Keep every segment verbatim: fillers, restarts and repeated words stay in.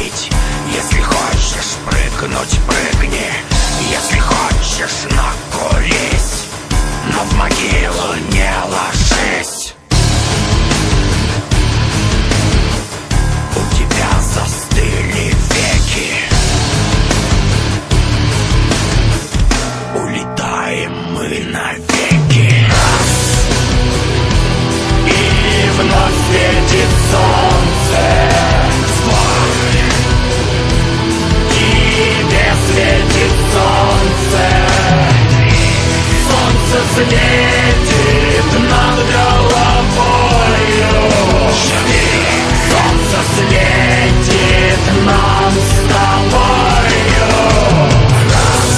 любить. Если хочешь прыгнуть, прыгни. Если хочешь накурись, но в могилу не ложись. У тебя застыли веки. Улетаем мы навеки. Раз, и вновь светит солнце. Два, тебе светит солнце. Три, солнце светит над головою. Четыре, солнце светит нам с тобою. Раз,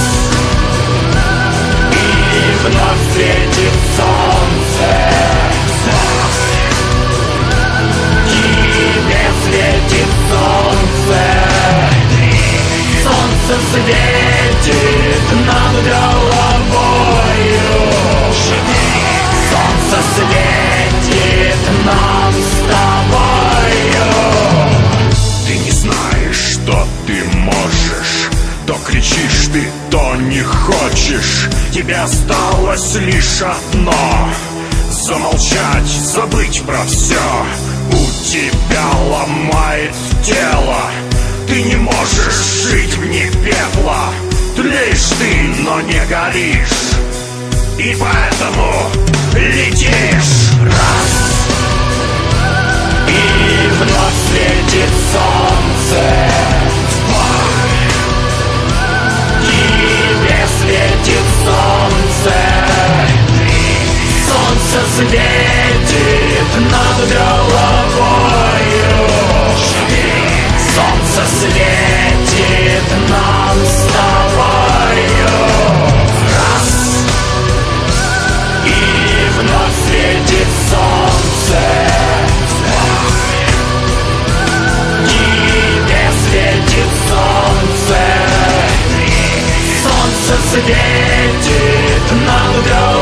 и вновь светит солнце. Два, тебе светит солнце. Три, солнце светит над головою. Четыре, солнце светит нам с тобою. Ты не знаешь, что ты можешь. То кричишь ты, то не хочешь. Тебе осталось лишь одно: замолчать, забыть про все. У тебя ломает тело. Ты не можешь жить вне пепла. Тлеешь ты, но не горишь. И поэтому летишь. Раз, и вновь светит солнце. Два, тебе светит солнце. Три, солнце светит над головою. Четыре, солнце светит нам с тобою. Раз, и вновь светит солнце. Два, тебе светит солнце. Три, солнце светит над головой.